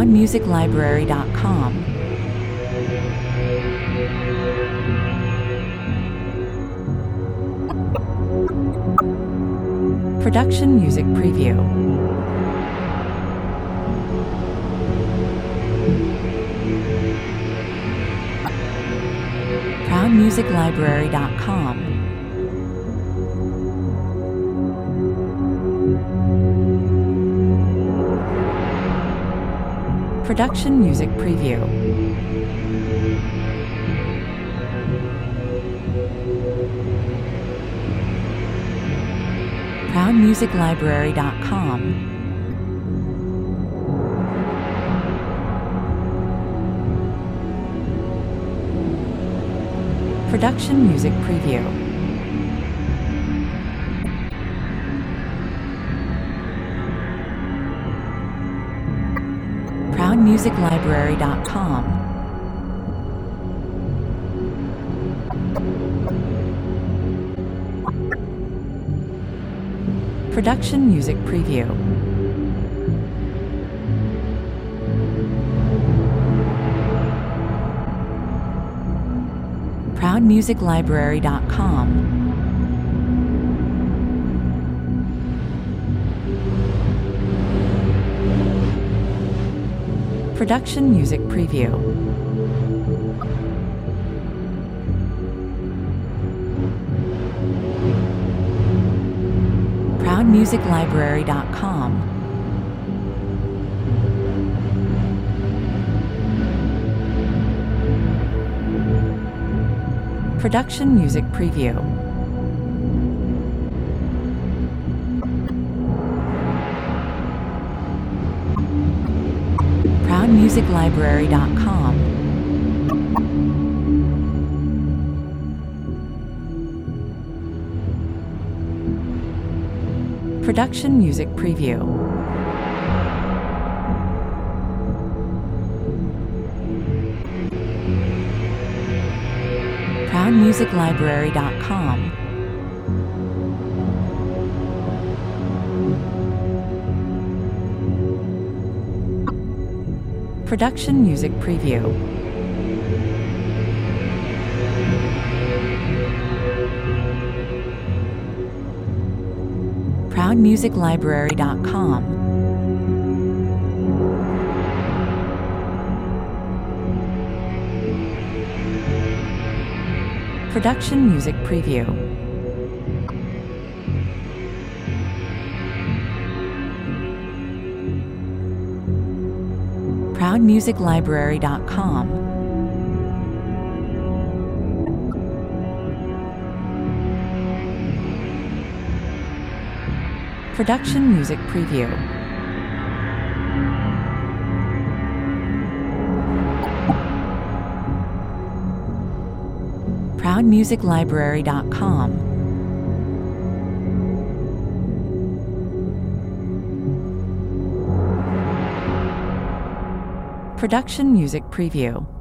ProudMusicLibrary.com. Production Music Preview. ProudMusicLibrary.com. Production Music Preview. ProudMusicLibrary.com. Production Music Preview. ProudMusicLibrary.com. Production Music Preview. ProudMusicLibrary.com. Production Music Preview. ProudMusicLibrary.com. Production Music Preview. ProudMusicLibrary.com. Production Music Preview. ProudMusicLibrary.com. Production Music Preview. ProudMusicLibrary.com. Production Music Preview. ProudMusicLibrary.com. Production Music Preview. ProudMusicLibrary.com. Production Music Preview.